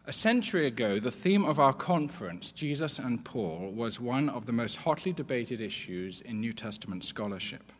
A century ago, the theme of our conference, Jesus and Paul, was one of the most hotly debated issues in New Testament scholarship.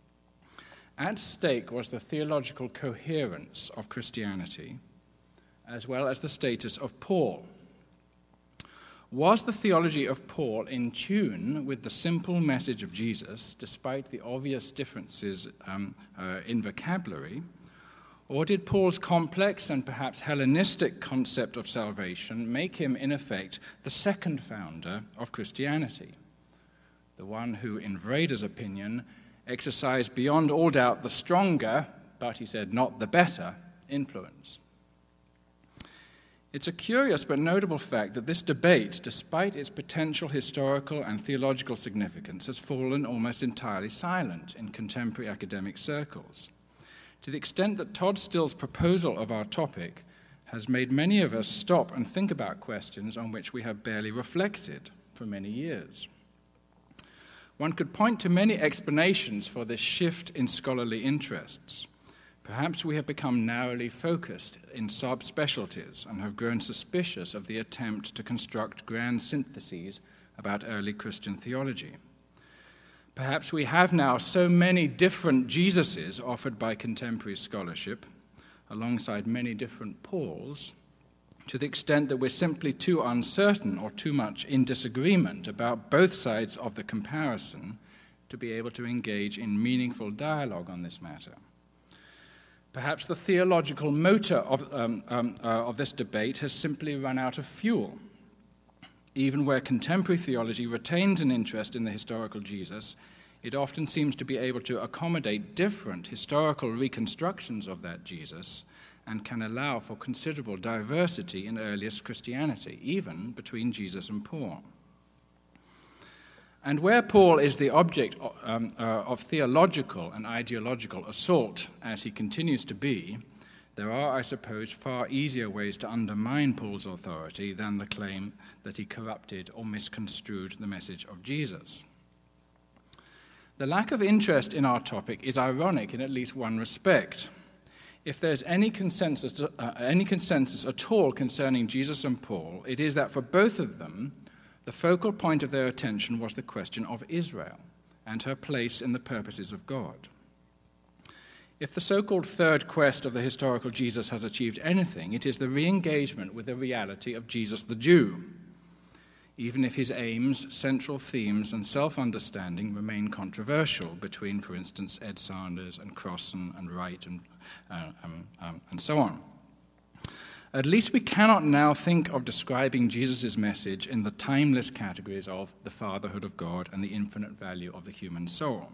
At stake was the theological coherence of Christianity, as well as the status of Paul. Was the theology of Paul in tune with the simple message of Jesus, despite the obvious differences in vocabulary? Or did Paul's complex and perhaps Hellenistic concept of salvation make him, in effect, the second founder of Christianity? The one who, in Vrede's opinion, exercised beyond all doubt the stronger, but he said not the better, influence. It's a curious but notable fact that this debate, despite its potential historical and theological significance, has fallen almost entirely silent in contemporary academic circles, to the extent that Todd Still's proposal of our topic has made many of us stop and think about questions on which we have barely reflected for many years. One could point to many explanations for this shift in scholarly interests. Perhaps we have become narrowly focused in subspecialties and have grown suspicious of the attempt to construct grand syntheses about early Christian theology. Perhaps we have now so many different Jesuses offered by contemporary scholarship, alongside many different Pauls, to the extent that we're simply too uncertain or too much in disagreement about both sides of the comparison to be able to engage in meaningful dialogue on this matter. Perhaps the theological motor of this debate has simply run out of fuel. Even where contemporary theology retains an interest in the historical Jesus, it often seems to be able to accommodate different historical reconstructions of that Jesus and can allow for considerable diversity in earliest Christianity, even between Jesus and Paul. And where Paul is the object of theological and ideological assault, as he continues to be, there are, I suppose, far easier ways to undermine Paul's authority than the claim that he corrupted or misconstrued the message of Jesus. The lack of interest in our topic is ironic in at least one respect. If there's any consensus at all concerning Jesus and Paul, it is that for both of them, the focal point of their attention was the question of Israel and her place in the purposes of God. If the so-called third quest of the historical Jesus has achieved anything, it is the re-engagement with the reality of Jesus the Jew, even if his aims, central themes, and self-understanding remain controversial between, for instance, Ed Sanders and Crossan and Wright and so on. At least we cannot now think of describing Jesus' message in the timeless categories of the fatherhood of God and the infinite value of the human soul.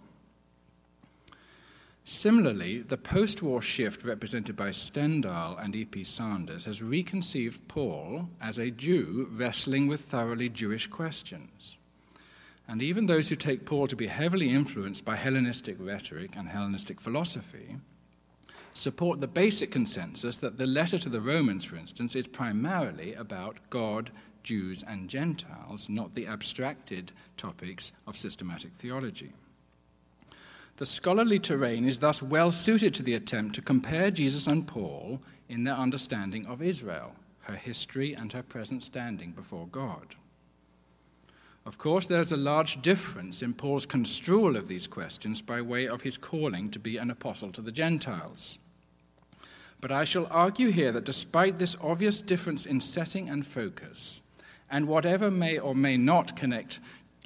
Similarly, the post-war shift represented by Stendhal and E.P. Sanders has reconceived Paul as a Jew wrestling with thoroughly Jewish questions. And even those who take Paul to be heavily influenced by Hellenistic rhetoric and Hellenistic philosophy support the basic consensus that the letter to the Romans, for instance, is primarily about God, Jews, and Gentiles, not the abstracted topics of systematic theology. The scholarly terrain is thus well suited to the attempt to compare Jesus and Paul in their understanding of Israel, her history, and her present standing before God. Of course, there is a large difference in Paul's construal of these questions by way of his calling to be an apostle to the Gentiles. But I shall argue here that despite this obvious difference in setting and focus, and whatever may or may not connect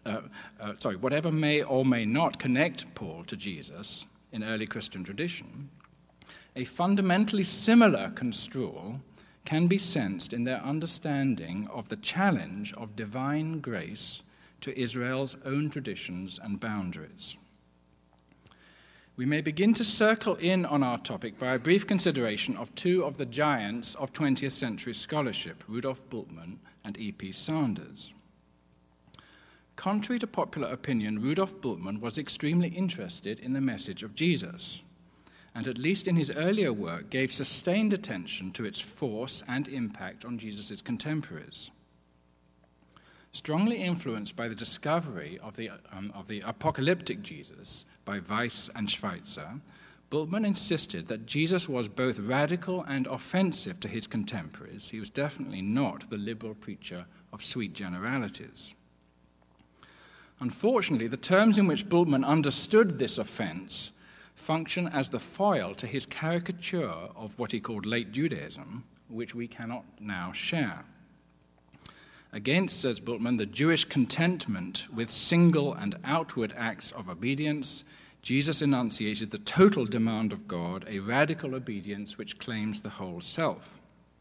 Paul to Jesus in early Christian tradition, a fundamentally similar construal can be sensed in their understanding of the challenge of divine grace to Israel's own traditions and boundaries. We may begin to circle in on our topic by a brief consideration of two of the giants of 20th century scholarship, Rudolf Bultmann and E.P. Sanders. Contrary to popular opinion, Rudolf Bultmann was extremely interested in the message of Jesus, and at least in his earlier work gave sustained attention to its force and impact on Jesus' contemporaries. Strongly influenced by the discovery of the apocalyptic Jesus by Weiss and Schweitzer, Bultmann insisted that Jesus was both radical and offensive to his contemporaries. He was definitely not the liberal preacher of sweet generalities. Unfortunately, the terms in which Bultmann understood this offense function as the foil to his caricature of what he called late Judaism, which we cannot now share. Against, says Bultmann, the Jewish contentment with single and outward acts of obedience, Jesus enunciated the total demand of God, a radical obedience which claims the whole self.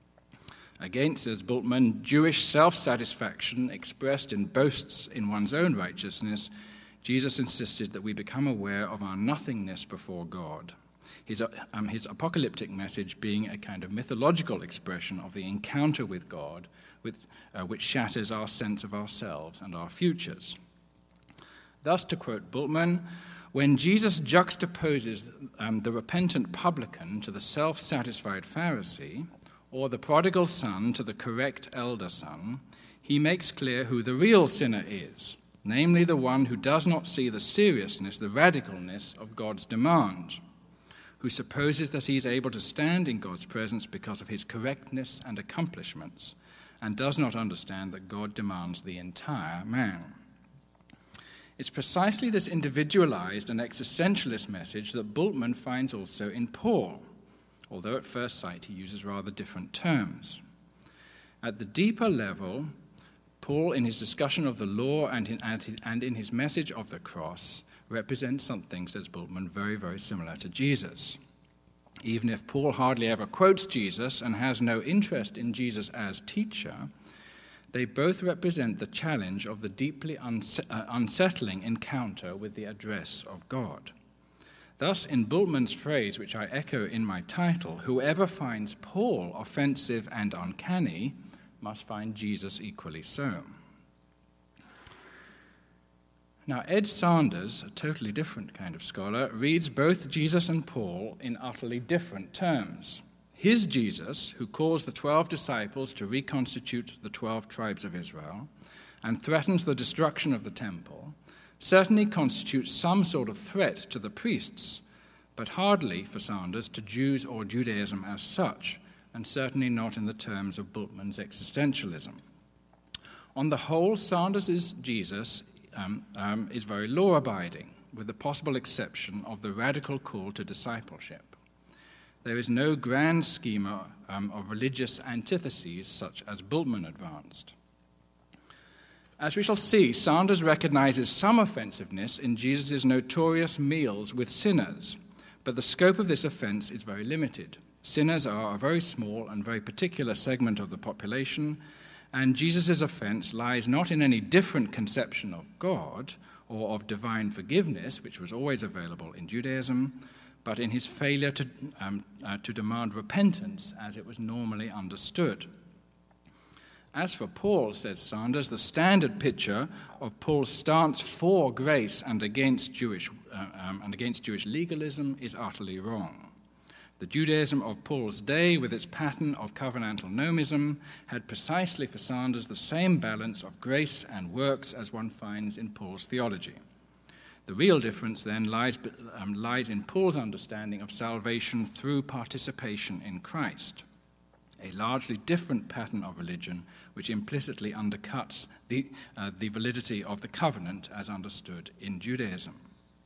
Against, says Bultmann, Jewish self-satisfaction expressed in boasts in one's own righteousness, Jesus insisted that we become aware of our nothingness before God, his apocalyptic message being a kind of mythological expression of the encounter with God, which shatters our sense of ourselves and our futures. Thus, to quote Bultmann, when Jesus juxtaposes the repentant publican to the self-satisfied Pharisee, or the prodigal son to the correct elder son, he makes clear who the real sinner is, namely the one who does not see the seriousness, the radicalness of God's demand, who supposes that he is able to stand in God's presence because of his correctness and accomplishments, and does not understand that God demands the entire man. It's precisely this individualized and existentialist message that Bultmann finds also in Paul, although at first sight he uses rather different terms. At the deeper level, Paul, in his discussion of the law and in his message of the cross, represents something, says Bultmann, very, very similar to Jesus. Even if Paul hardly ever quotes Jesus and has no interest in Jesus as teacher, they both represent the challenge of the deeply unsettling encounter with the address of God. Thus, in Bultmann's phrase, which I echo in my title, whoever finds Paul offensive and uncanny must find Jesus equally so. Now, Ed Sanders, a totally different kind of scholar, reads both Jesus and Paul in utterly different terms. His Jesus, who calls the 12 disciples to reconstitute the 12 tribes of Israel and threatens the destruction of the temple, certainly constitutes some sort of threat to the priests, but hardly, for Sanders, to Jews or Judaism as such, and certainly not in the terms of Bultmann's existentialism. On the whole, Sanders' Jesus is very law-abiding, with the possible exception of the radical call to discipleship. There is no grand schema of religious antitheses such as Bultmann advanced. As we shall see, Sanders recognizes some offensiveness in Jesus' notorious meals with sinners, but the scope of this offense is very limited. Sinners are a very small and very particular segment of the population, and Jesus' offense lies not in any different conception of God or of divine forgiveness, which was always available in Judaism, but in his failure to demand repentance as it was normally understood. As for Paul, says Sanders, the standard picture of Paul's stance for grace and against Jewish legalism is utterly wrong. The Judaism of Paul's day, with its pattern of covenantal nomism, had precisely for Sanders the same balance of grace and works as one finds in Paul's theology. The real difference then lies in Paul's understanding of salvation through participation in Christ, a largely different pattern of religion which implicitly undercuts the validity of the covenant as understood in Judaism.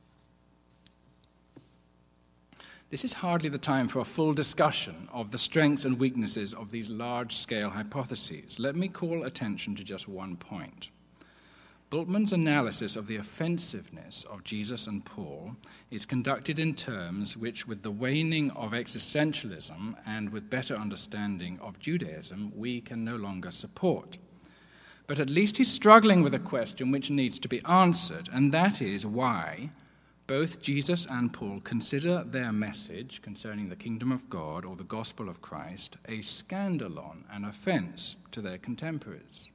This is hardly the time for a full discussion of the strengths and weaknesses of these large-scale hypotheses. Let me call attention to just one point. Bultmann's analysis of the offensiveness of Jesus and Paul is conducted in terms which, with the waning of existentialism and with better understanding of Judaism, we can no longer support. But at least he's struggling with a question which needs to be answered, and that is why both Jesus and Paul consider their message concerning the kingdom of God or the gospel of Christ a scandalon, an offense to their contemporaries.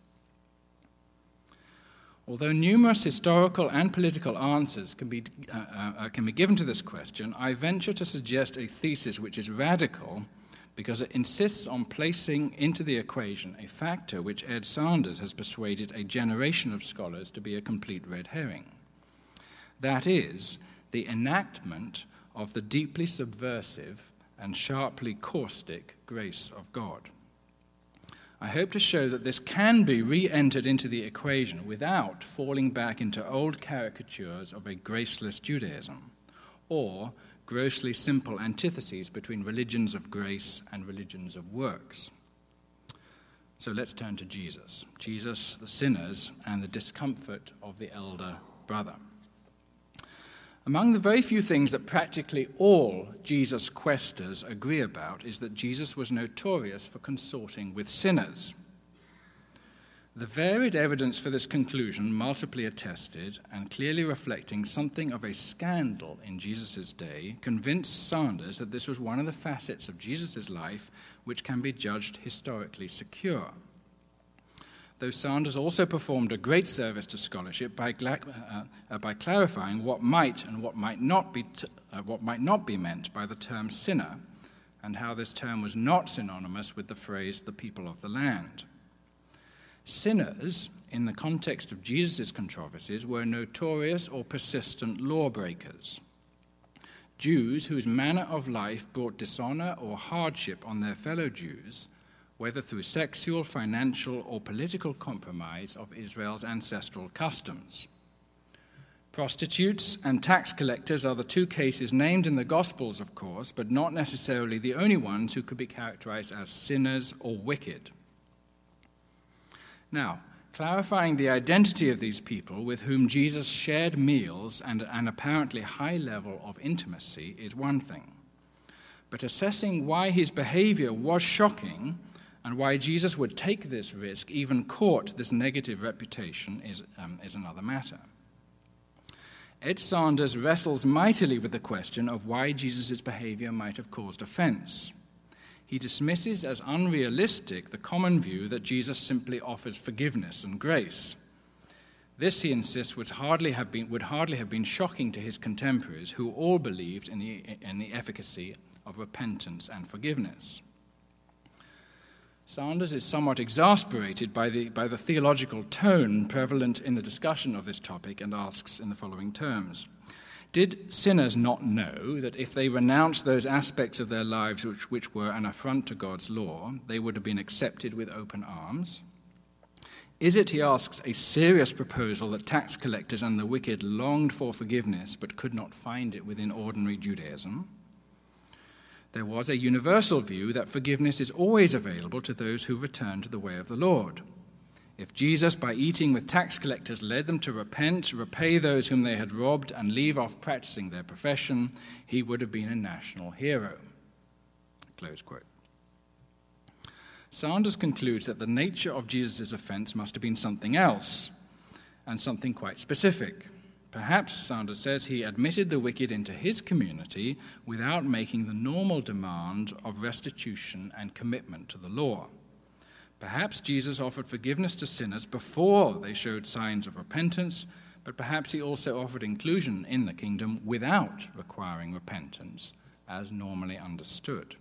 Although numerous historical and political answers can be given to this question, I venture to suggest a thesis which is radical because it insists on placing into the equation a factor which Ed Sanders has persuaded a generation of scholars to be a complete red herring. That is, the enactment of the deeply subversive and sharply caustic grace of God. I hope to show that this can be re-entered into the equation without falling back into old caricatures of a graceless Judaism or grossly simple antitheses between religions of grace and religions of works. So let's turn to Jesus. Jesus, the sinners, and the discomfort of the elder brother. Among the very few things that practically all Jesus' questers agree about is that Jesus was notorious for consorting with sinners. The varied evidence for this conclusion, multiply attested and clearly reflecting something of a scandal in Jesus' day, convinced Sanders that this was one of the facets of Jesus' life which can be judged historically secure. Though Sanders also performed a great service to scholarship by clarifying what might and what might not be meant by the term sinner, and how this term was not synonymous with the phrase the people of the land. Sinners, in the context of Jesus' controversies, were notorious or persistent lawbreakers. Jews whose manner of life brought dishonor or hardship on their fellow Jews, whether through sexual, financial, or political compromise of Israel's ancestral customs. Prostitutes and tax collectors are the two cases named in the Gospels, of course, but not necessarily the only ones who could be characterized as sinners or wicked. Now, clarifying the identity of these people with whom Jesus shared meals and an apparently high level of intimacy is one thing. But assessing why his behavior was shocking and why Jesus would take this risk, even court this negative reputation, is another matter. Ed Sanders wrestles mightily with the question of why Jesus' behavior might have caused offense. He dismisses as unrealistic the common view that Jesus simply offers forgiveness and grace. This, he insists, would hardly have been shocking to his contemporaries, who all believed in the efficacy of repentance and forgiveness. Sanders is somewhat exasperated by the theological tone prevalent in the discussion of this topic and asks in the following terms: did sinners not know that if they renounced those aspects of their lives which were an affront to God's law, they would have been accepted with open arms? Is it, he asks, a serious proposal that tax collectors and the wicked longed for forgiveness but could not find it within ordinary Judaism? There was a universal view that forgiveness is always available to those who return to the way of the Lord. If Jesus, by eating with tax collectors, led them to repent, repay those whom they had robbed, and leave off practicing their profession, he would have been a national hero. Close quote. Sanders concludes that the nature of Jesus' offense must have been something else, and something quite specific. Perhaps, Sanders says, he admitted the wicked into his community without making the normal demand of restitution and commitment to the law. Perhaps Jesus offered forgiveness to sinners before they showed signs of repentance, but perhaps he also offered inclusion in the kingdom without requiring repentance, as normally understood.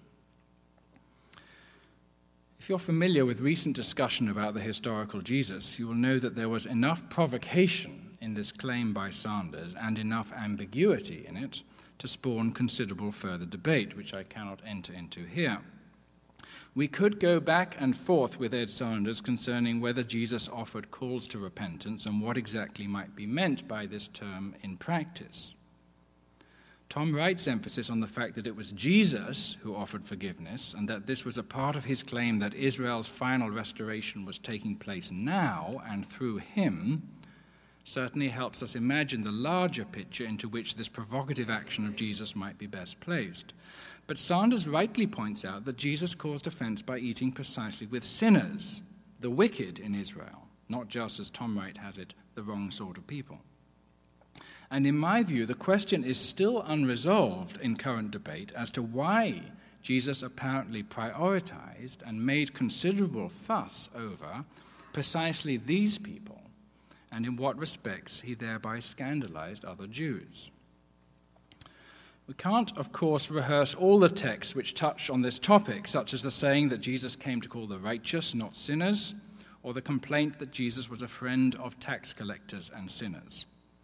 If you're familiar with recent discussion about the historical Jesus, you will know that there was enough provocation in this claim by Sanders and enough ambiguity in it to spawn considerable further debate, which I cannot enter into here. We could go back and forth with Ed Sanders concerning whether Jesus offered calls to repentance and what exactly might be meant by this term in practice. Tom Wright's emphasis on the fact that it was Jesus who offered forgiveness and that this was a part of his claim that Israel's final restoration was taking place now and through him certainly helps us imagine the larger picture into which this provocative action of Jesus might be best placed. But Sanders rightly points out that Jesus caused offense by eating precisely with sinners, the wicked in Israel, not just, as Tom Wright has it, the wrong sort of people. And in my view, the question is still unresolved in current debate as to why Jesus apparently prioritized and made considerable fuss over precisely these people, and in what respects he thereby scandalized other Jews. We can't, of course, rehearse all the texts which touch on this topic, such as the saying that Jesus came to call the righteous, not sinners, or the complaint that Jesus was a friend of tax collectors and sinners.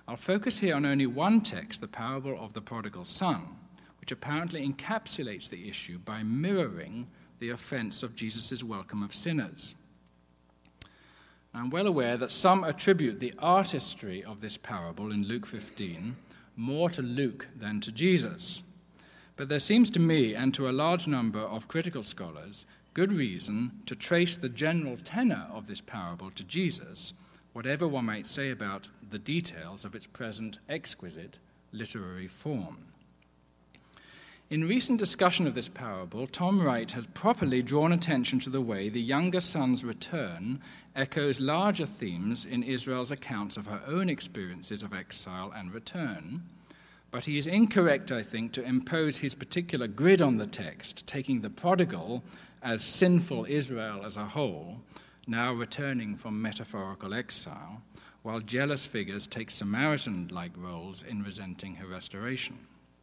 I'll focus here on only one text, the parable of the prodigal son, which apparently encapsulates the issue by mirroring the offense of Jesus' welcome of sinners. I'm well aware that some attribute the artistry of this parable in Luke 15 more to Luke than to Jesus. But there seems to me, and to a large number of critical scholars, good reason to trace the general tenor of this parable to Jesus, whatever one might say about the details of its present exquisite literary form. In recent discussion of this parable, Tom Wright has properly drawn attention to the way the younger son's return echoes larger themes in Israel's accounts of her own experiences of exile and return, but he is incorrect, I think, to impose his particular grid on the text, taking the prodigal as sinful Israel as a whole, now returning from metaphorical exile, while jealous figures take Samaritan-like roles in resenting her restoration.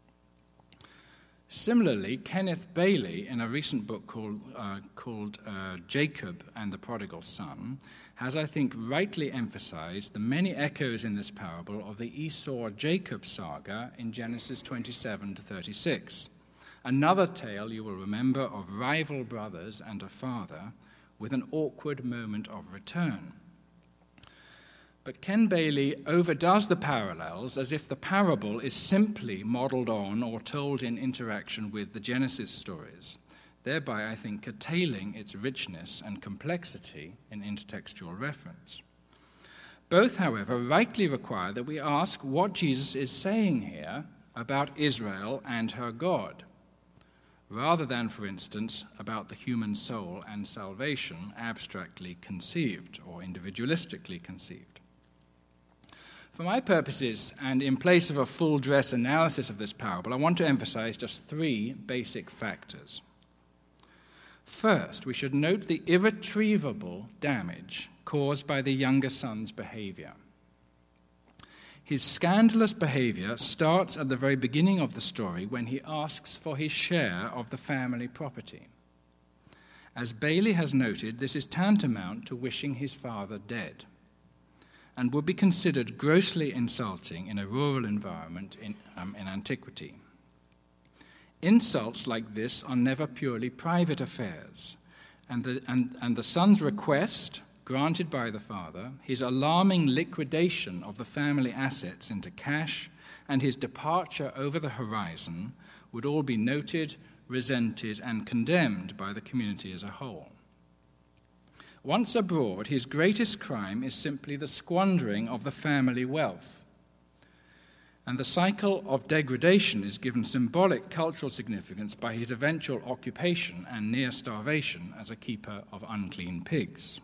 Similarly, Kenneth Bailey, in a recent book called Jacob and the Prodigal Son, has, I think, rightly emphasized the many echoes in this parable of the Esau-Jacob saga in Genesis 27 to 36, another tale, you will remember, of rival brothers and a father with an awkward moment of return. But Ken Bailey overdoes the parallels as if the parable is simply modeled on or told in interaction with the Genesis stories, thereby, I think, curtailing its richness and complexity in intertextual reference. Both, however, rightly require that we ask what Jesus is saying here about Israel and her God, rather than, for instance, about the human soul and salvation abstractly conceived or individualistically conceived. For my purposes, and in place of a full-dress analysis of this parable, I want to emphasize just three basic factors. First, we should note the irretrievable damage caused by the younger son's behavior. His scandalous behavior starts at the very beginning of the story when he asks for his share of the family property. As Bailey has noted, this is tantamount to wishing his father dead, and would be considered grossly insulting in a rural environment in antiquity. Insults like this are never purely private affairs, and the son's request, granted by the father, his alarming liquidation of the family assets into cash, and his departure over the horizon would all be noted, resented, and condemned by the community as a whole. Once abroad, his greatest crime is simply the squandering of the family wealth. And the cycle of degradation is given symbolic cultural significance by his eventual occupation and near starvation as a keeper of unclean pigs.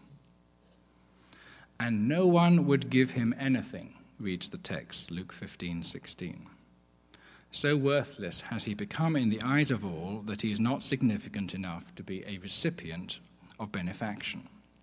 And no one would give him anything, reads the text, Luke 15:16. So worthless has he become in the eyes of all that he is not significant enough to be a recipient of benefaction.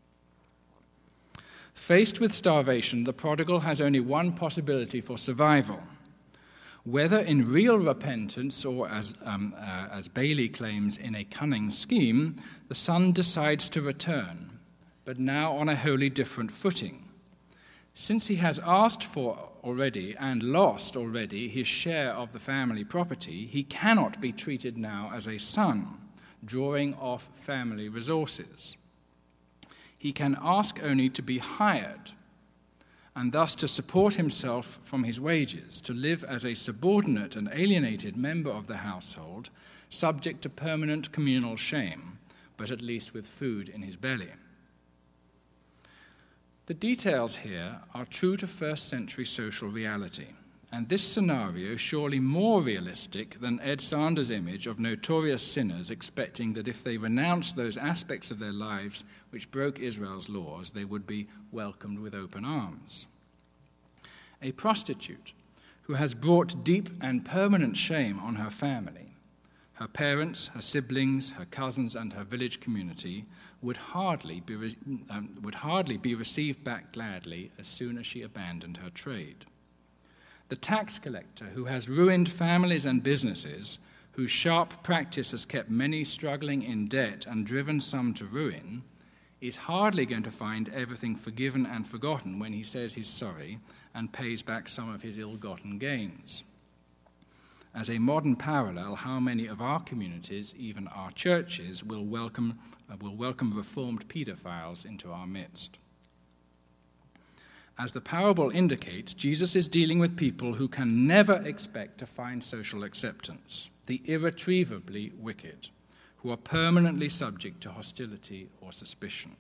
Faced with starvation, the prodigal has only one possibility for survival. Whether in real repentance or, as Bailey claims, in a cunning scheme, the son decides to return, but now on a wholly different footing. Since he has asked for already and lost already his share of the family property, he cannot be treated now as a son, drawing off family resources. He can ask only to be hired, and thus to support himself from his wages, to live as a subordinate and alienated member of the household, subject to permanent communal shame, but at least with food in his belly. The details here are true to first-century social reality, and this scenario surely more realistic than Ed Sanders' image of notorious sinners expecting that if they renounced those aspects of their lives which broke Israel's laws, they would be welcomed with open arms. A prostitute who has brought deep and permanent shame on her family, her parents, her siblings, her cousins, and her village community would hardly be received back gladly as soon as she abandoned her trade. The tax collector who has ruined families and businesses, whose sharp practice has kept many struggling in debt and driven some to ruin, is hardly going to find everything forgiven and forgotten when he says he's sorry and pays back some of his ill-gotten gains. As a modern parallel, how many of our communities, even our churches, will welcome reformed paedophiles into our midst? As the parable indicates, Jesus is dealing with people who can never expect to find social acceptance, the irretrievably wicked, who are permanently subject to hostility or suspicion.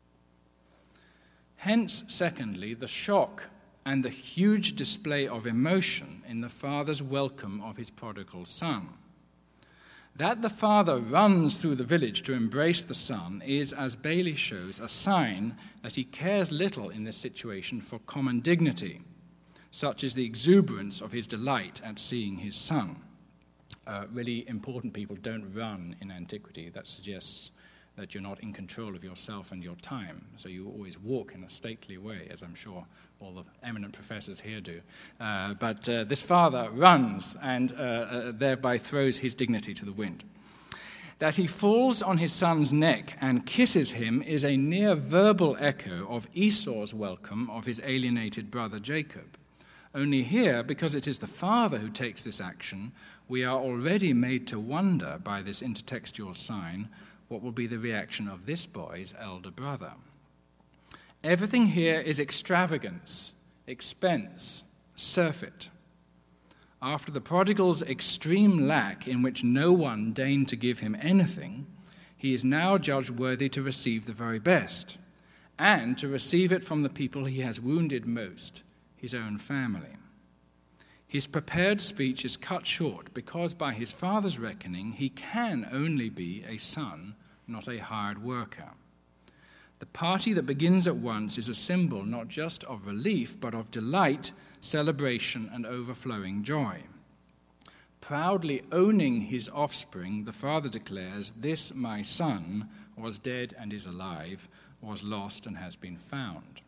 Hence, secondly, the shock and the huge display of emotion in the father's welcome of his prodigal son. That the father runs through the village to embrace the son is, as Bailey shows, a sign that he cares little in this situation for common dignity, such as the exuberance of his delight at seeing his son. Really important people don't run in antiquity. That suggests that you're not in control of yourself and your time. So you always walk in a stately way, as I'm sure all the eminent professors here do. But this father runs and thereby throws his dignity to the wind. That he falls on his son's neck and kisses him is a near verbal echo of Esau's welcome of his alienated brother Jacob. Only here, because it is the father who takes this action, we are already made to wonder by this intertextual sign what will be the reaction of this boy's elder brother. Everything here is extravagance, expense, surfeit. After the prodigal's extreme lack in which no one deigned to give him anything, he is now judged worthy to receive the very best, and to receive it from the people he has wounded most, his own family. His prepared speech is cut short because by his father's reckoning he can only be a son, not a hired worker. The party that begins at once is a symbol not just of relief, but of delight, celebration, and overflowing joy. Proudly owning his offspring, the father declares, "This my son was dead and is alive, was lost and has been found."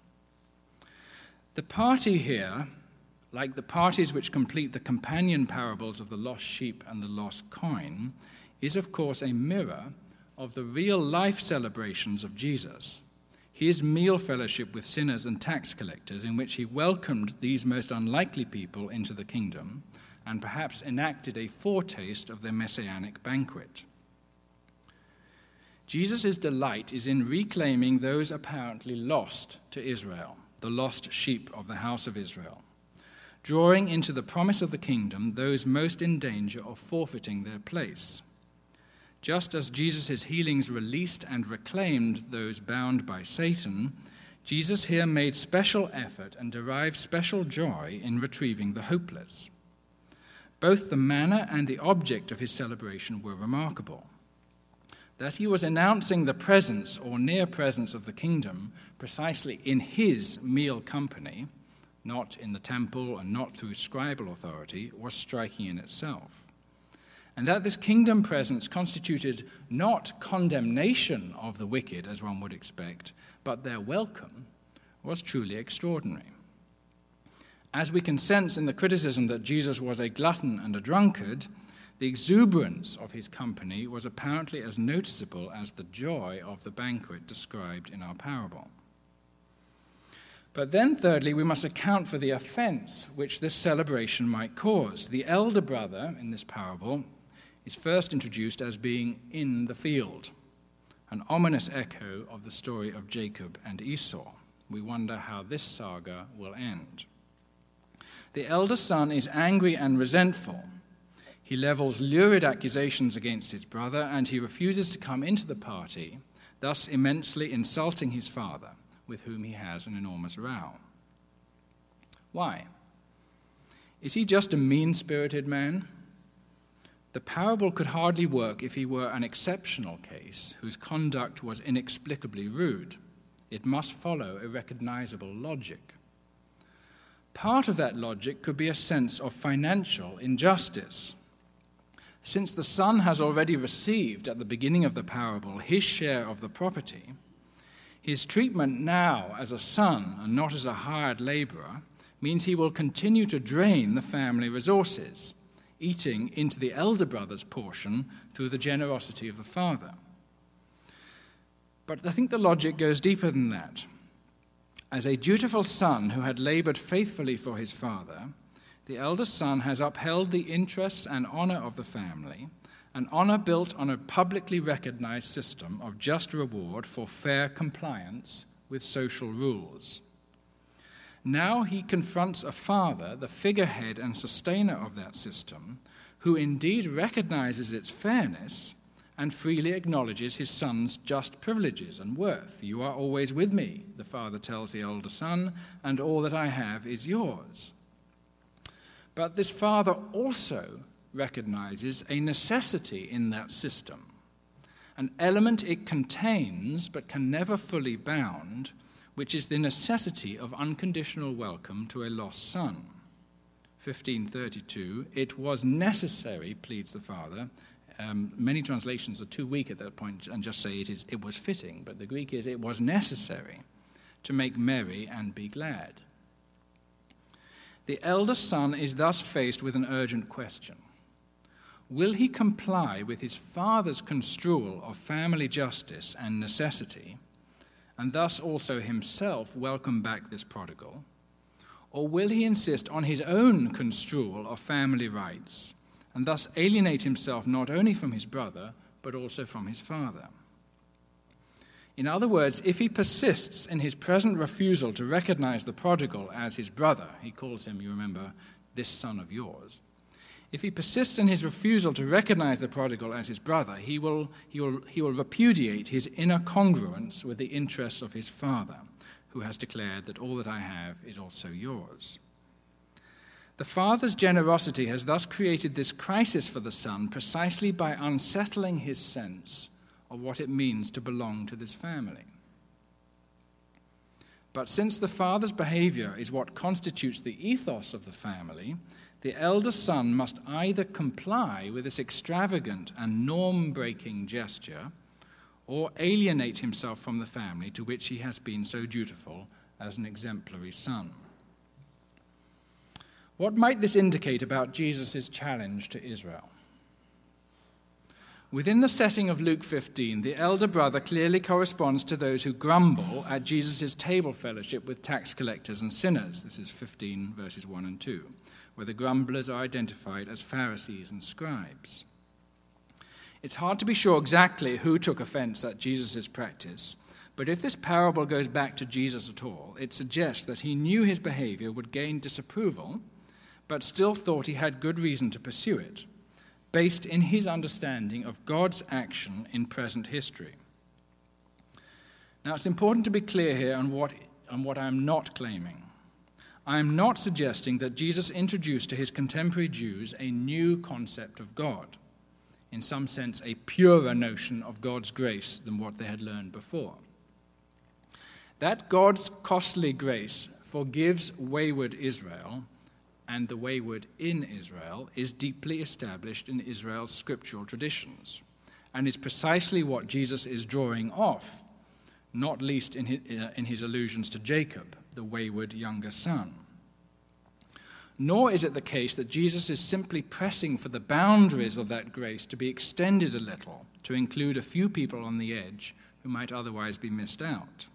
The party here, like the parties which complete the companion parables of the lost sheep and the lost coin, is of course a mirror of the real-life celebrations of Jesus, his meal fellowship with sinners and tax collectors, in which he welcomed these most unlikely people into the kingdom and perhaps enacted a foretaste of their messianic banquet. Jesus' delight is in reclaiming those apparently lost to Israel, the lost sheep of the house of Israel, drawing into the promise of the kingdom those most in danger of forfeiting their place. Just as Jesus' healings released and reclaimed those bound by Satan, Jesus here made special effort and derived special joy in retrieving the hopeless. Both the manner and the object of his celebration were remarkable. That he was announcing the presence or near presence of the kingdom precisely in his meal company, not in the temple and not through scribal authority, was striking in itself. And that this kingdom presence constituted not condemnation of the wicked, as one would expect, but their welcome, was truly extraordinary. As we can sense in the criticism that Jesus was a glutton and a drunkard, the exuberance of his company was apparently as noticeable as the joy of the banquet described in our parable. But then, thirdly, we must account for the offense which this celebration might cause. The elder brother in this parable is first introduced as being in the field, an ominous echo of the story of Jacob and Esau. We wonder how this saga will end. The elder son is angry and resentful. He levels lurid accusations against his brother, and he refuses to come into the party, thus immensely insulting his father, with whom he has an enormous row. Why? Is he just a mean-spirited man? The parable could hardly work if he were an exceptional case whose conduct was inexplicably rude. It must follow a recognizable logic. Part of that logic could be a sense of financial injustice. Since the son has already received at the beginning of the parable his share of the property, his treatment now as a son and not as a hired laborer means he will continue to drain the family resources, eating into the elder brother's portion through the generosity of the father. But I think the logic goes deeper than that. As a dutiful son who had labored faithfully for his father, the eldest son has upheld the interests and honor of the family, an honor built on a publicly recognized system of just reward for fair compliance with social rules. Now he confronts a father, the figurehead and sustainer of that system, who indeed recognizes its fairness and freely acknowledges his son's just privileges and worth. "You are always with me," the father tells the older son, "and all that I have is yours." But this father also recognizes a necessity in that system, an element it contains but can never fully bound, which is the necessity of unconditional welcome to a lost son. 1532, "It was necessary," pleads the father. Many translations are too weak at that point and just say it was fitting, but the Greek is, "It was necessary to make merry and be glad." The eldest son is thus faced with an urgent question. Will he comply with his father's construal of family justice and necessity, and thus also himself welcome back this prodigal? Or will he insist on his own construal of family rights, and thus alienate himself not only from his brother, but also from his father? In other words, if he persists in his present refusal to recognize the prodigal as his brother, he calls him, you remember, "this son of yours." If he persists in his refusal to recognize the prodigal as his brother, he will repudiate his inner congruence with the interests of his father, who has declared that all that I have is also yours. The father's generosity has thus created this crisis for the son precisely by unsettling his sense of what it means to belong to this family. But since the father's behavior is what constitutes the ethos of the family, the eldest son must either comply with this extravagant and norm-breaking gesture or alienate himself from the family to which he has been so dutiful as an exemplary son. What might this indicate about Jesus' challenge to Israel? Within the setting of Luke 15, the elder brother clearly corresponds to those who grumble at Jesus' table fellowship with tax collectors and sinners. This is 15 verses 1 and 2, where the grumblers are identified as Pharisees and scribes. It's hard to be sure exactly who took offense at Jesus' practice, but if this parable goes back to Jesus at all, it suggests that he knew his behavior would gain disapproval, but still thought he had good reason to pursue it, based in his understanding of God's action in present history. Now, it's important to be clear here on what I'm not claiming. I am not suggesting that Jesus introduced to his contemporary Jews a new concept of God, in some sense a purer notion of God's grace than what they had learned before. That God's costly grace forgives wayward Israel, and the wayward in Israel, is deeply established in Israel's scriptural traditions, and is precisely what Jesus is drawing off, not least in his allusions to Jacob, the wayward younger son. Nor is it the case that Jesus is simply pressing for the boundaries of that grace to be extended a little, to include a few people on the edge who might otherwise be missed out.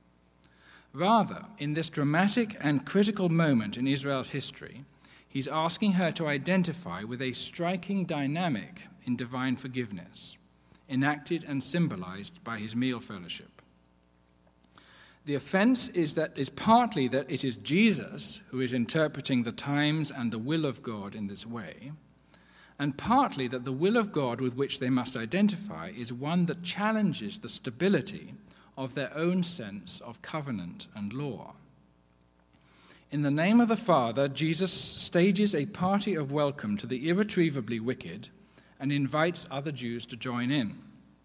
Rather, in this dramatic and critical moment in Israel's history, he's asking her to identify with a striking dynamic in divine forgiveness, enacted and symbolized by his meal fellowship. The offense is partly that it is Jesus who is interpreting the times and the will of God in this way, and partly that the will of God with which they must identify is one that challenges the stability of their own sense of covenant and law. In the name of the Father, Jesus stages a party of welcome to the irretrievably wicked and invites other Jews to join in.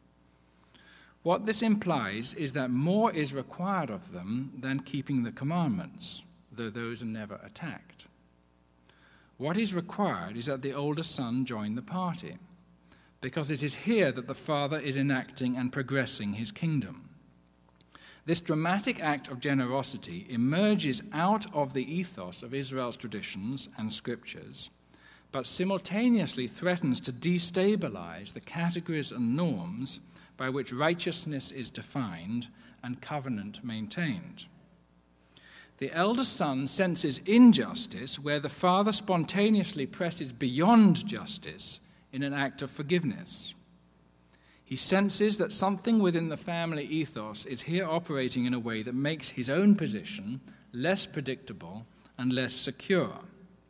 What this implies is that more is required of them than keeping the commandments, though those are never attacked. What is required is that the older son join the party, because it is here that the Father is enacting and progressing his kingdom. This dramatic act of generosity emerges out of the ethos of Israel's traditions and scriptures, but simultaneously threatens to destabilize the categories and norms by which righteousness is defined and covenant maintained. The elder son senses injustice where the father spontaneously presses beyond justice in an act of forgiveness. He senses that something within the family ethos is here operating in a way that makes his own position less predictable and less secure.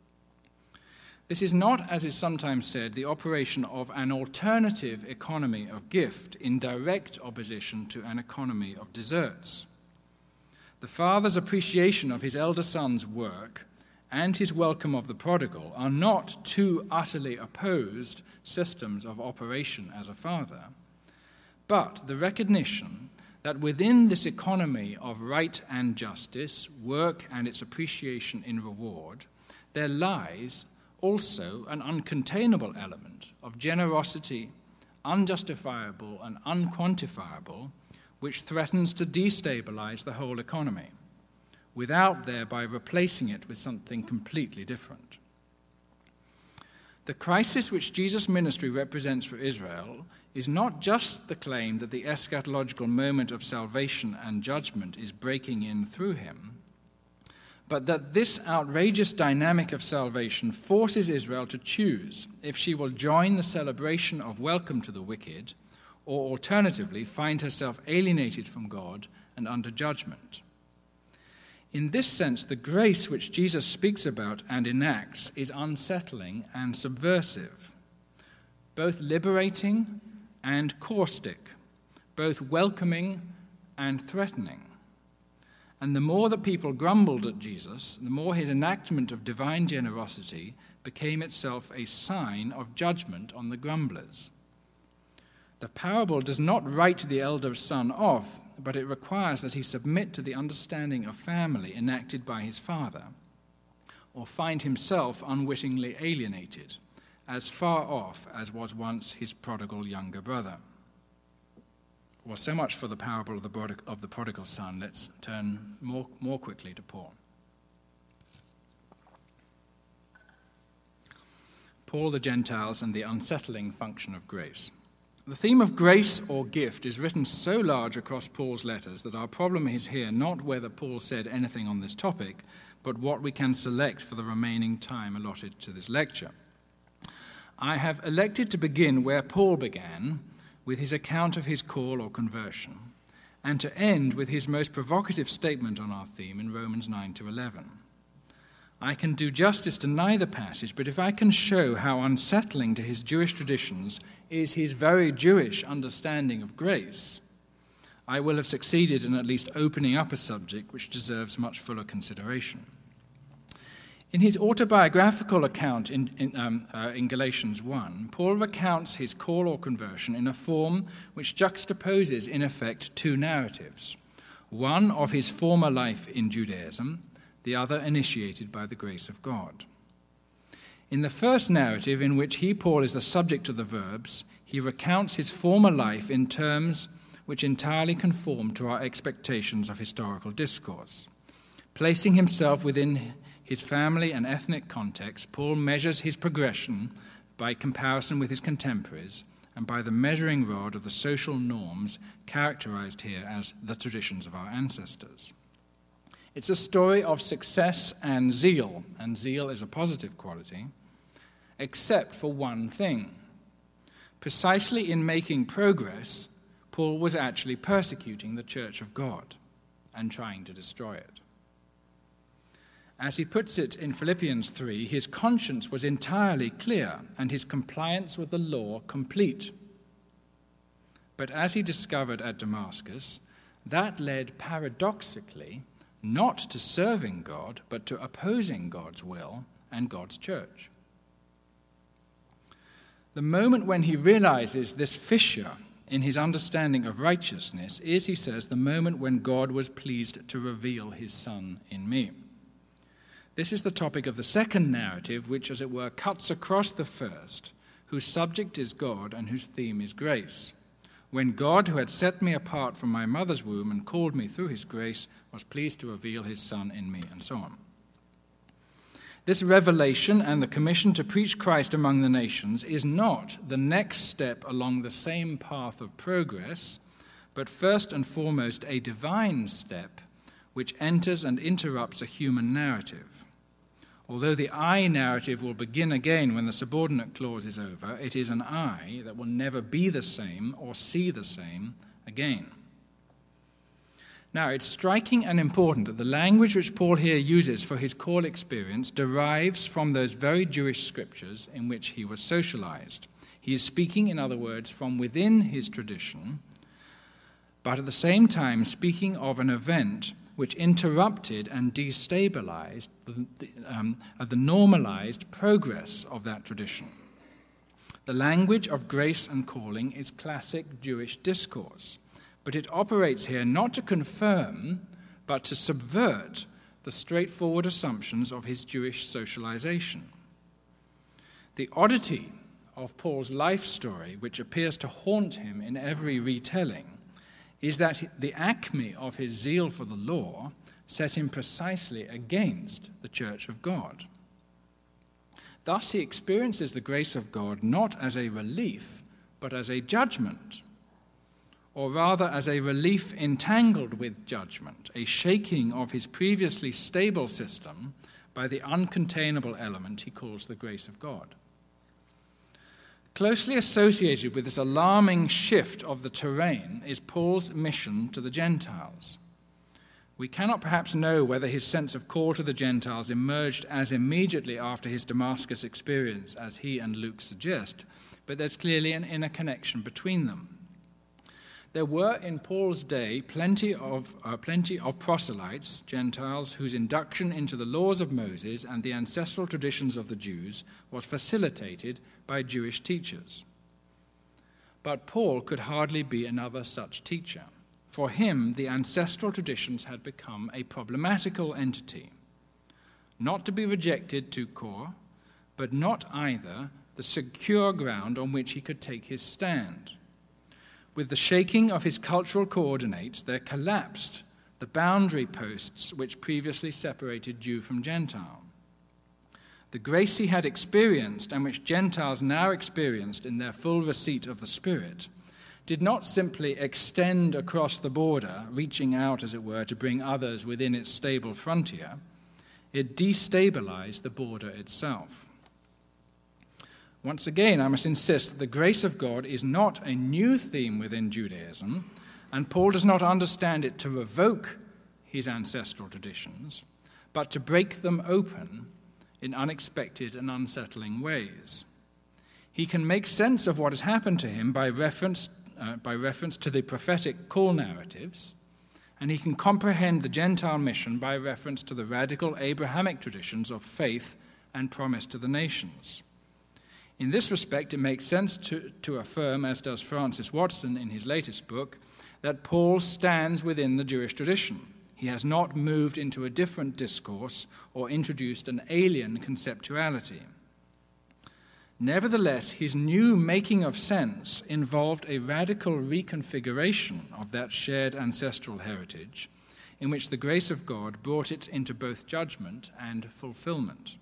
This is not, as is sometimes said, the operation of an alternative economy of gift in direct opposition to an economy of deserts. The father's appreciation of his elder son's work and his welcome of the prodigal are not two utterly opposed systems of operation as a father, but the recognition that within this economy of right and justice, work and its appreciation in reward, there lies also an uncontainable element of generosity, unjustifiable and unquantifiable, which threatens to destabilize the whole economy, without thereby replacing it with something completely different. The crisis which Jesus' ministry represents for Israel is not just the claim that the eschatological moment of salvation and judgment is breaking in through him, but that this outrageous dynamic of salvation forces Israel to choose if she will join the celebration of welcome to the wicked, or alternatively find herself alienated from God and under judgment. In this sense, the grace which Jesus speaks about and enacts is unsettling and subversive, both liberating and caustic, both welcoming and threatening. And the more that people grumbled at Jesus, the more his enactment of divine generosity became itself a sign of judgment on the grumblers. The parable does not write the elder son off, but it requires that he submit to the understanding of family enacted by his father, or find himself unwittingly alienated, as far off as was once his prodigal younger brother. Well, so much for the parable of the prodigal son. Let's turn more quickly to Paul. Paul, the Gentiles, and the unsettling function of grace. The theme of grace or gift is written so large across Paul's letters that our problem is here not whether Paul said anything on this topic, but what we can select for the remaining time allotted to this lecture. I have elected to begin where Paul began, with his account of his call or conversion, and to end with his most provocative statement on our theme in Romans 9-11. I can do justice to neither passage, but if I can show how unsettling to his Jewish traditions is his very Jewish understanding of grace, I will have succeeded in at least opening up a subject which deserves much fuller consideration. In his autobiographical account in Galatians 1, Paul recounts his call or conversion in a form which juxtaposes, in effect, two narratives, one of his former life in Judaism, the other initiated by the grace of God. In the first narrative, in which he, Paul, is the subject of the verbs, he recounts his former life in terms which entirely conform to our expectations of historical discourse. Placing himself within his family and ethnic context, Paul measures his progression by comparison with his contemporaries and by the measuring rod of the social norms characterized here as the traditions of our ancestors. It's a story of success and zeal is a positive quality, except for one thing. Precisely in making progress, Paul was actually persecuting the church of God and trying to destroy it. As he puts it in Philippians 3, his conscience was entirely clear and his compliance with the law complete. But as he discovered at Damascus, that led paradoxically not to serving God, but to opposing God's will and God's church. The moment when he realizes this fissure in his understanding of righteousness is, he says, the moment when God was pleased to reveal his Son in me. This is the topic of the second narrative, which, as it were, cuts across the first, whose subject is God and whose theme is grace. When God, who had set me apart from my mother's womb and called me through his grace, was pleased to reveal his Son in me, and so on. This revelation and the commission to preach Christ among the nations is not the next step along the same path of progress, but first and foremost a divine step which enters and interrupts a human narrative. Although the I narrative will begin again when the subordinate clause is over, it is an I that will never be the same or see the same again. Now, it's striking and important that the language which Paul here uses for his call experience derives from those very Jewish scriptures in which he was socialized. He is speaking, in other words, from within his tradition, but at the same time speaking of an event which interrupted and destabilized the normalized progress of that tradition. The language of grace and calling is classic Jewish discourse, but it operates here not to confirm, but to subvert the straightforward assumptions of his Jewish socialization. The oddity of Paul's life story, which appears to haunt him in every retelling, is that the acme of his zeal for the law set him precisely against the church of God. Thus, he experiences the grace of God not as a relief, but as a judgment, or rather as a relief entangled with judgment, a shaking of his previously stable system by the uncontainable element he calls the grace of God. Closely associated with this alarming shift of the terrain is Paul's mission to the Gentiles. We cannot perhaps know whether his sense of call to the Gentiles emerged as immediately after his Damascus experience as he and Luke suggest, but there's clearly an inner connection between them. There were in Paul's day plenty of proselytes, Gentiles, whose induction into the laws of Moses and the ancestral traditions of the Jews was facilitated by Jewish teachers. But Paul could hardly be another such teacher. For him, the ancestral traditions had become a problematical entity, not to be rejected to core, but not either the secure ground on which he could take his stand. With the shaking of his cultural coordinates, there collapsed the boundary posts which previously separated Jew from Gentile. The grace he had experienced, and which Gentiles now experienced in their full receipt of the Spirit, did not simply extend across the border, reaching out, as it were, to bring others within its stable frontier. It destabilized the border itself. Once again, I must insist that the grace of God is not a new theme within Judaism, and Paul does not understand it to revoke his ancestral traditions, but to break them open in unexpected and unsettling ways. He can make sense of what has happened to him by reference to the prophetic call narratives, and he can comprehend the Gentile mission by reference to the radical Abrahamic traditions of faith and promise to the nations. In this respect, it makes sense to affirm, as does Francis Watson in his latest book, that Paul stands within the Jewish tradition. He has not moved into a different discourse or introduced an alien conceptuality. Nevertheless, his new making of sense involved a radical reconfiguration of that shared ancestral heritage, in which the grace of God brought it into both judgment and fulfillment.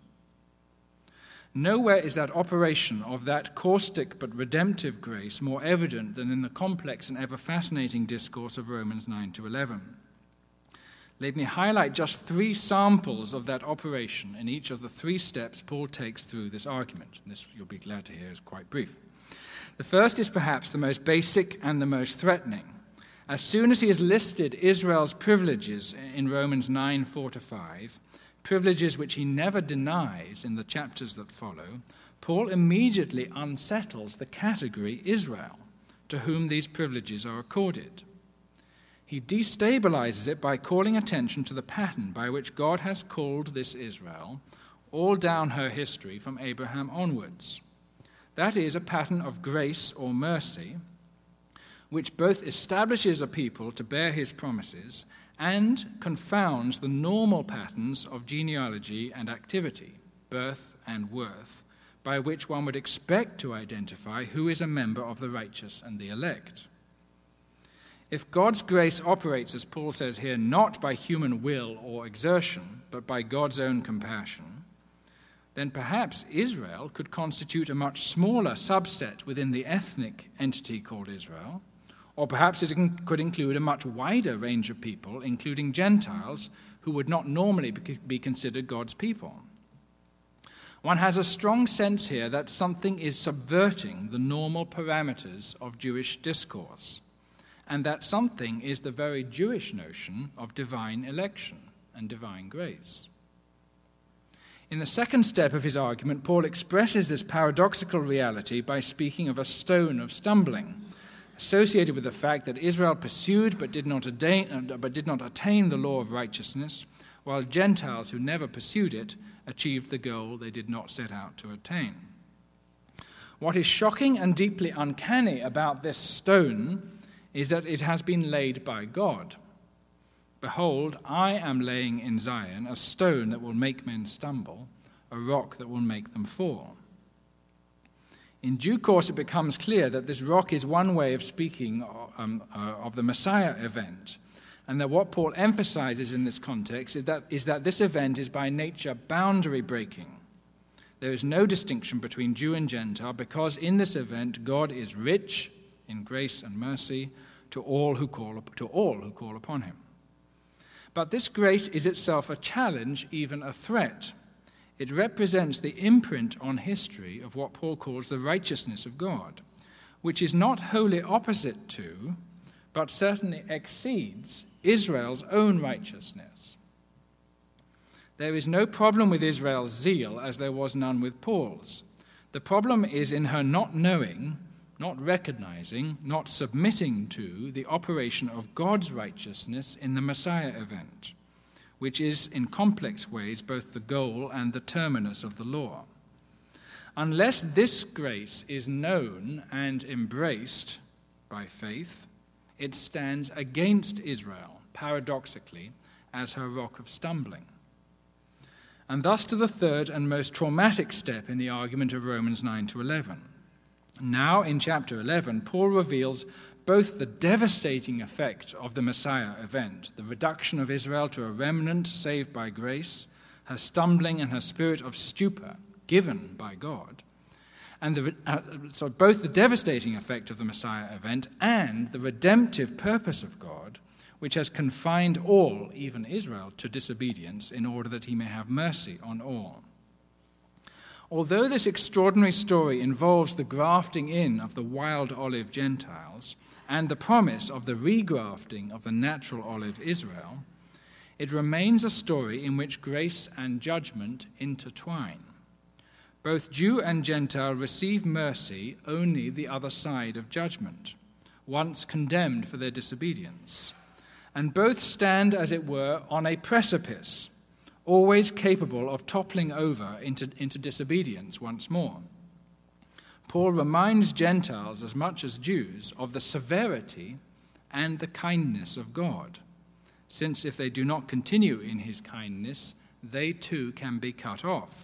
Nowhere is that operation of that caustic but redemptive grace more evident than in the complex and ever fascinating discourse of Romans 9 to 11. Let me highlight just 3 samples of that operation in each of the 3 steps Paul takes through this argument. This, you'll be glad to hear, is quite brief. The first is perhaps the most basic and the most threatening. As soon as he has listed Israel's privileges in Romans 9, 4-5, privileges which he never denies in the chapters that follow, Paul immediately unsettles the category Israel, to whom these privileges are accorded. He destabilizes it by calling attention to the pattern by which God has called this Israel all down her history from Abraham onwards. That is a pattern of grace or mercy, which both establishes a people to bear his promises and confounds the normal patterns of genealogy and activity, birth and worth, by which one would expect to identify who is a member of the righteous and the elect. If God's grace operates, as Paul says here, not by human will or exertion, but by God's own compassion, then perhaps Israel could constitute a much smaller subset within the ethnic entity called Israel, or perhaps it could include a much wider range of people, including Gentiles, who would not normally be considered God's people. One has a strong sense here that something is subverting the normal parameters of Jewish discourse, and that something is the very Jewish notion of divine election and divine grace. In the second step of his argument, Paul expresses this paradoxical reality by speaking of a stone of stumbling, associated with the fact that Israel pursued but did not attain the law of righteousness, while Gentiles who never pursued it achieved the goal they did not set out to attain. What is shocking and deeply uncanny about this stone is that it has been laid by God. Behold, I am laying in Zion a stone that will make men stumble, a rock that will make them fall. In due course, it becomes clear that this rock is one way of speaking of the Messiah event, and that what Paul emphasizes in this context is that this event is by nature boundary breaking. There is no distinction between Jew and Gentile, because in this event God is rich in grace and mercy to all who call upon him. But this grace is itself a challenge, even a threat. It represents the imprint on history of what Paul calls the righteousness of God, which is not wholly opposite to, but certainly exceeds, Israel's own righteousness. There is no problem with Israel's zeal, as there was none with Paul's. The problem is in her not knowing, not recognizing, not submitting to the operation of God's righteousness in the Messiah event, which is in complex ways both the goal and the terminus of the law. Unless this grace is known and embraced by faith, it stands against Israel, paradoxically, as her rock of stumbling. And thus to the third and most traumatic step in the argument of Romans 9 to 11. Now, in chapter 11, Paul reveals both the devastating effect of the Messiah event, the reduction of Israel to a remnant saved by grace, her stumbling and her spirit of stupor given by God, and both the devastating effect of the Messiah event and the redemptive purpose of God, which has confined all, even Israel, to disobedience in order that he may have mercy on all. Although this extraordinary story involves the grafting in of the wild olive Gentiles and the promise of the regrafting of the natural olive Israel, it remains a story in which grace and judgment intertwine. Both Jew and Gentile receive mercy only the other side of judgment, once condemned for their disobedience, and both stand, as it were, on a precipice, always capable of toppling over into disobedience once more. Paul reminds Gentiles as much as Jews of the severity and the kindness of God, since if they do not continue in his kindness, they too can be cut off.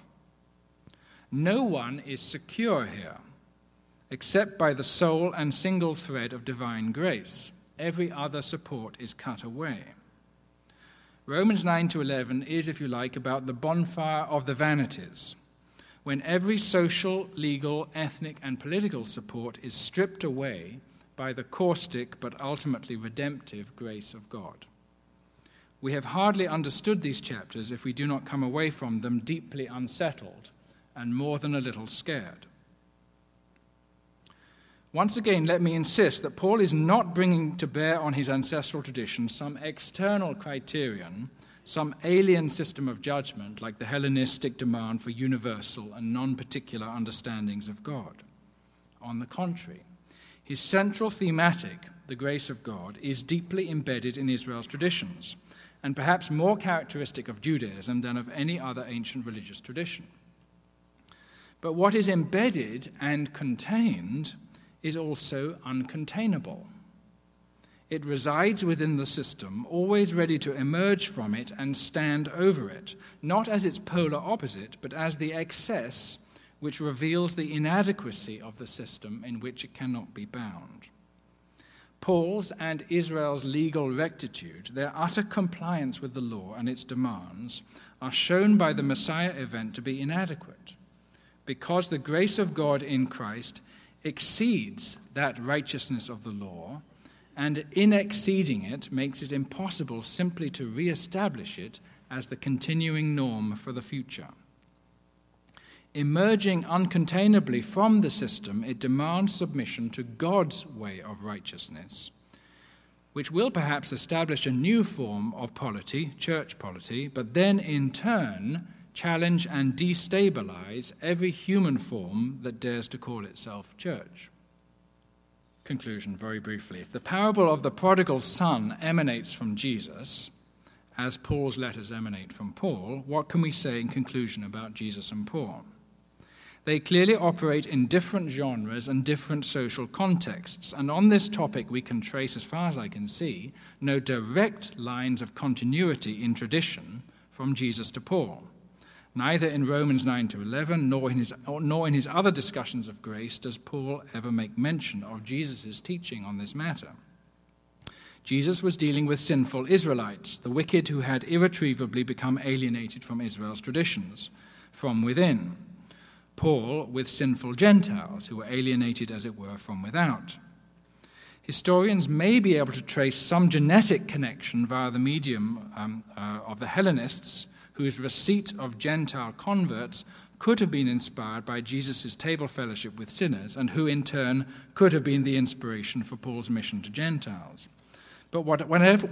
No one is secure here, except by the sole and single thread of divine grace. Every other support is cut away. Romans 9 to 11 is, if you like, about the bonfire of the vanities, when every social, legal, ethnic, and political support is stripped away by the caustic but ultimately redemptive grace of God. We have hardly understood these chapters if we do not come away from them deeply unsettled and more than a little scared. Once again, let me insist that Paul is not bringing to bear on his ancestral tradition some external criterion, some alien system of judgment like the Hellenistic demand for universal and non-particular understandings of God. On the contrary, his central thematic, the grace of God, is deeply embedded in Israel's traditions, and perhaps more characteristic of Judaism than of any other ancient religious tradition. But what is embedded and contained is also uncontainable. It resides within the system, always ready to emerge from it and stand over it, not as its polar opposite, but as the excess which reveals the inadequacy of the system in which it cannot be bound. Paul's and Israel's legal rectitude, their utter compliance with the law and its demands, are shown by the Messiah event to be inadequate, because the grace of God in Christ exceeds that righteousness of the law, and in exceeding it makes it impossible simply to re-establish it as the continuing norm for the future. Emerging uncontainably from the system, it demands submission to God's way of righteousness, which will perhaps establish a new form of polity, church polity, but then in turn challenge and destabilize every human form that dares to call itself church. Conclusion, very briefly. If the parable of the prodigal son emanates from Jesus, as Paul's letters emanate from Paul, what can we say in conclusion about Jesus and Paul? They clearly operate in different genres and different social contexts, and on this topic we can trace, as far as I can see, no direct lines of continuity in tradition from Jesus to Paul. Neither in Romans 9 to 11 nor in his other discussions of grace does Paul ever make mention of Jesus' teaching on this matter. Jesus was dealing with sinful Israelites, the wicked who had irretrievably become alienated from Israel's traditions, from within. Paul with sinful Gentiles, who were alienated, as it were, from without. Historians may be able to trace some genetic connection via the medium of the Hellenists, whose receipt of Gentile converts could have been inspired by Jesus' table fellowship with sinners, and who in turn could have been the inspiration for Paul's mission to Gentiles. But whatever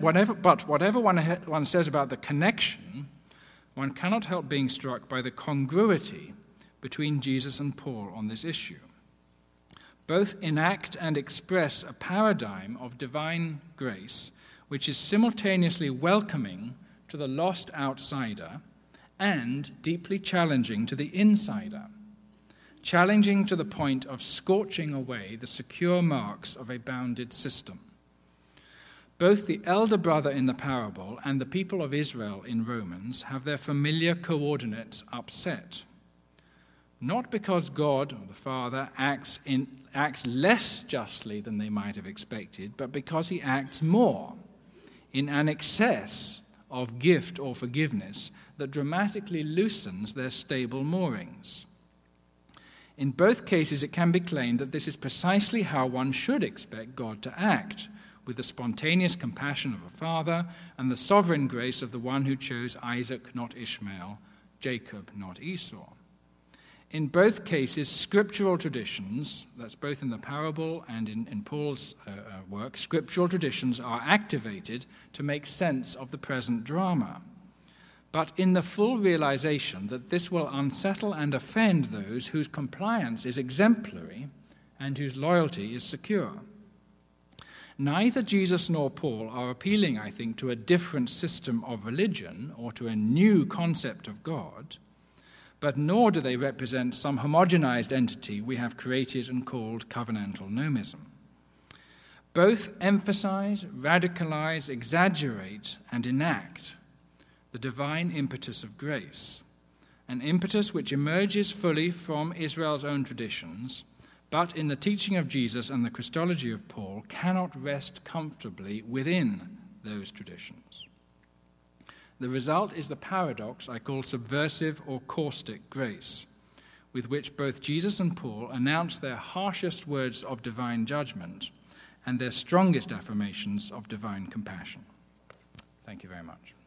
one says about the connection, one cannot help being struck by the congruity between Jesus and Paul on this issue. Both enact and express a paradigm of divine grace which is simultaneously welcoming to the lost outsider and deeply challenging to the insider, challenging to the point of scorching away the secure marks of a bounded system. Both the elder brother in the parable and the people of Israel in Romans have their familiar coordinates upset. Not because God, or the Father, acts less justly than they might have expected, but because he acts more, in an excess of gift or forgiveness that dramatically loosens their stable moorings. In both cases, it can be claimed that this is precisely how one should expect God to act, with the spontaneous compassion of a father and the sovereign grace of the one who chose Isaac, not Ishmael, Jacob, not Esau. In both cases, scriptural traditions, that's both in the parable and in Paul's work, scriptural traditions are activated to make sense of the present drama, but in the full realization that this will unsettle and offend those whose compliance is exemplary and whose loyalty is secure. Neither Jesus nor Paul are appealing, I think, to a different system of religion or to a new concept of God, but nor do they represent some homogenized entity we have created and called covenantal nomism. Both emphasize, radicalize, exaggerate, and enact the divine impetus of grace, an impetus which emerges fully from Israel's own traditions, but in the teaching of Jesus and the Christology of Paul cannot rest comfortably within those traditions. The result is the paradox I call subversive or caustic grace, with which both Jesus and Paul announce their harshest words of divine judgment and their strongest affirmations of divine compassion. Thank you very much.